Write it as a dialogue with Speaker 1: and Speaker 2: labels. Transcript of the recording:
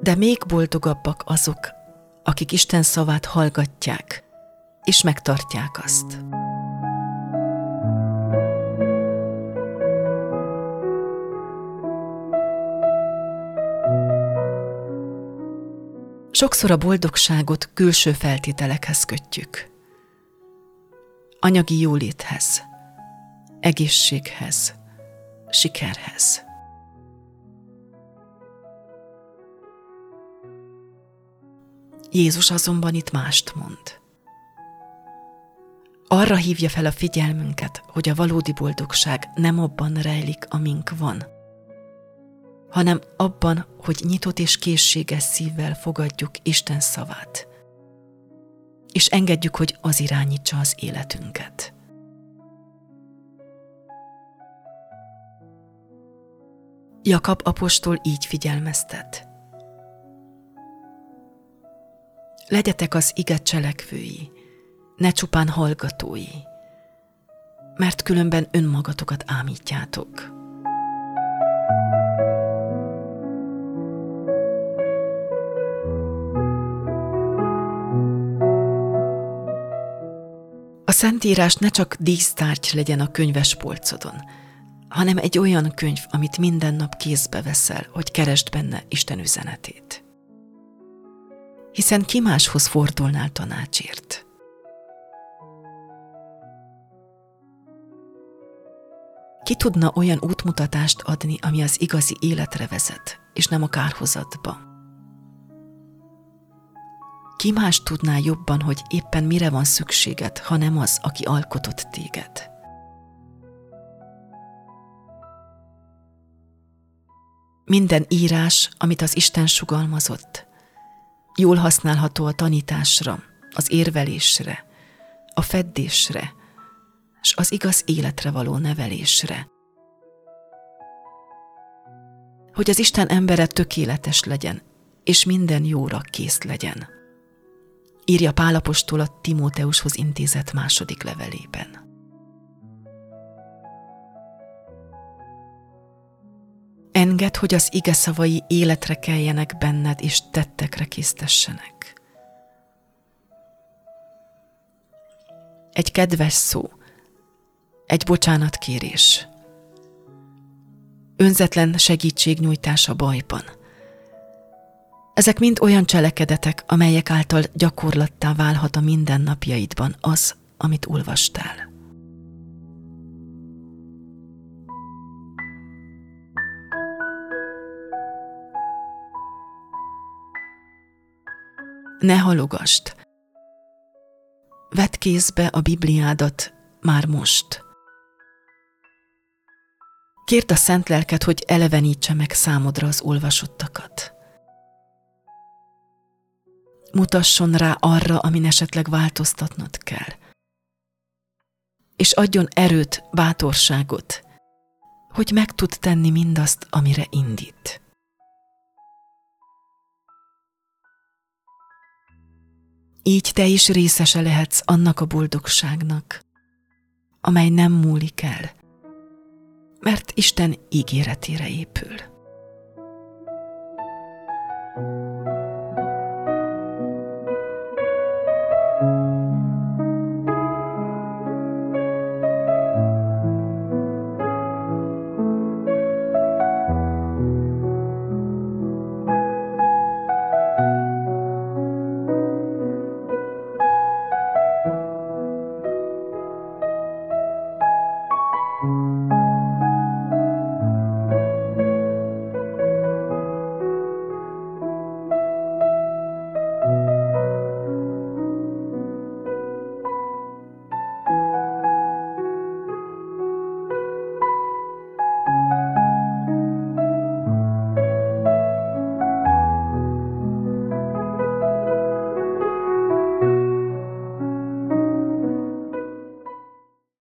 Speaker 1: De még boldogabbak azok, akik Isten szavát hallgatják, és megtartják azt. Sokszor a boldogságot külső feltételekhez kötjük. Anyagi jóléthez, egészséghez, sikerhez. Jézus azonban itt mást mond. Arra hívja fel a figyelmünket, hogy a valódi boldogság nem abban rejlik, amink van, hanem abban, hogy nyitott és készséges szívvel fogadjuk Isten szavát, és engedjük, hogy az irányítsa az életünket. Jakab apostol így figyelmeztet. Legyetek az ige cselekvői, ne csupán hallgatói, mert különben önmagatokat ámítjátok. A Szentírás ne csak dísztárgy legyen a könyvespolcodon, hanem egy olyan könyv, amit minden nap kézbe veszel, hogy keresd benne Isten üzenetét. Hiszen ki máshoz fordulnál tanácsért? Ki tudna olyan útmutatást adni, ami az igazi életre vezet, és nem a kárhozatba? Ki más tudná jobban, hogy éppen mire van szükséged, ha nem az, aki alkotott téged? Minden írás, amit az Isten sugalmazott, jól használható a tanításra, az érvelésre, a feddésre, és az igaz életre való nevelésre. Hogy az Isten embere tökéletes legyen, és minden jóra kész legyen. Írja Pál apostol a Timóteushoz intézett második levelében. Engedd, hogy az ige szavai életre keljenek benned, és tettekre késztessenek. Egy kedves szó, egy bocsánatkérés, önzetlen segítségnyújtás a bajban. Ezek mind olyan cselekedetek, amelyek által gyakorlattá válhat a mindennapjaidban az, amit olvastál. Ne halogasd! Vedd kézbe a Bibliádat már most. Kérd a Szent Lelket, hogy elevenítse meg számodra az olvasottakat. Mutasson rá arra, amin esetleg változtatnod kell. És adjon erőt, bátorságot, hogy meg tud tenni mindazt, amire indít. Így te is részese lehetsz annak a boldogságnak, amely nem múlik el, mert Isten ígéretére épül.